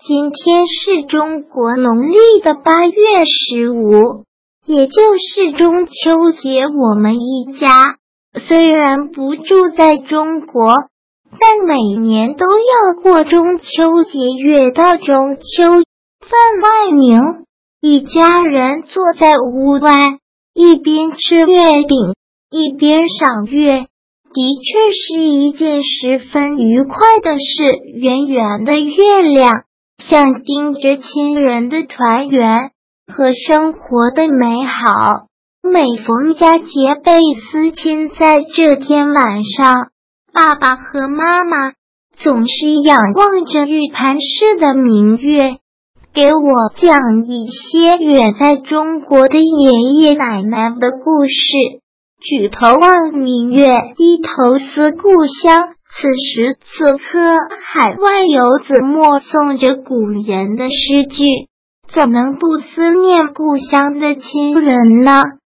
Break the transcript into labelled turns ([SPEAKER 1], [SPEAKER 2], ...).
[SPEAKER 1] 今天是中国农历的8月15，也就是中秋节。我们一家虽然不住在中国，但每年都要过中秋节。月到中秋，分外明，一家人坐在屋外，一边吃月饼，一边赏月，的确是一件十分愉快的事。圆圆的月亮象征着亲人的团圆和生活的美好。每逢佳节倍思亲，在这天晚上，爸爸和妈妈总是仰望着玉盘式的明月，给我讲一些远在中国的爷爷奶奶的故事。举头望明月，低头思故乡。此时此刻，海外游子默诵着古人的诗句，怎能不思念故乡的亲人呢？